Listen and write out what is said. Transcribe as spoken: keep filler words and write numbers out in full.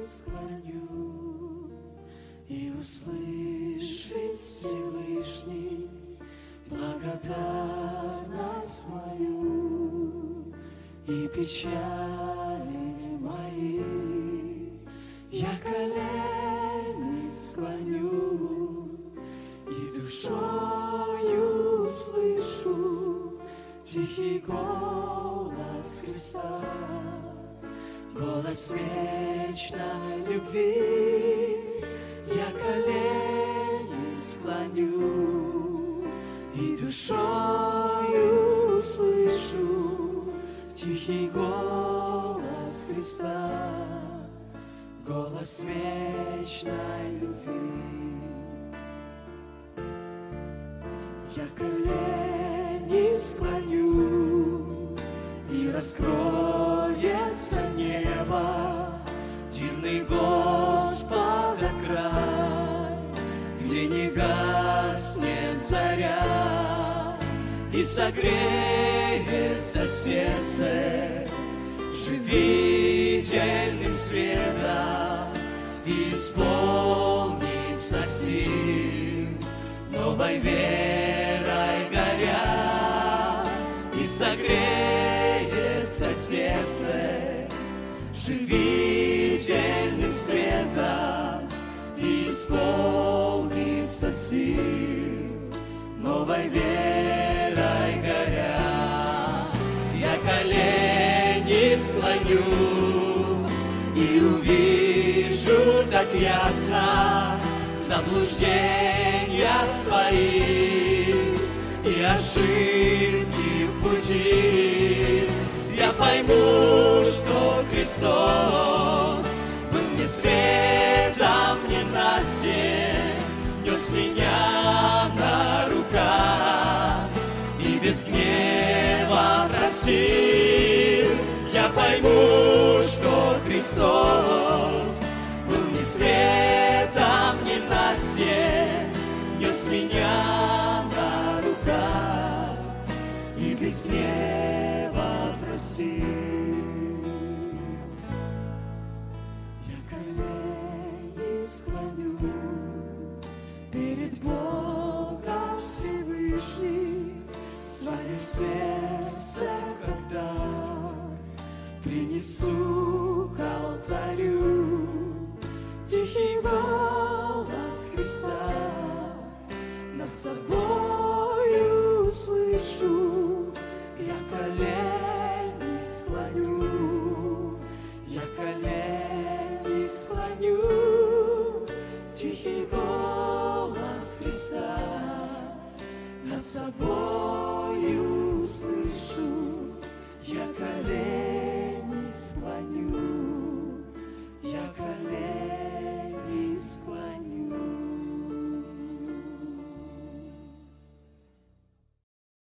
склоню и услышит Всевышний благодарность мою и печали мои. Я колени склоню и душою услышу тихий голос Христа, голос вечной любви. Я колени склоню и душою услышу тихий голос Христа, голос вечной любви. Я колени склоню, и раскроется небо, дивный Господа край, где не гаснет заря, и согреется сердце живительным светом, и исполнится сил новой верой горя, и согреется сердце живительным светом, и исполнится сил новой верой горя. Я колени склоню и увижу так ясно заблуждения свои и ошибки в пути. Я пойму, что Христос был мне светом ненастьем, нес меня на руках и без гнева простил. Я пойму, что Христос был мне светом ненастьем, нес меня на руках и без гнева простил. Я колени склоню перед Богом Всевышним, свое сердце когда принесу к алтарю. Тихий голос Христа над собою услышу. Я колени склоню, я колени склоню. Тихий голос Христа над собой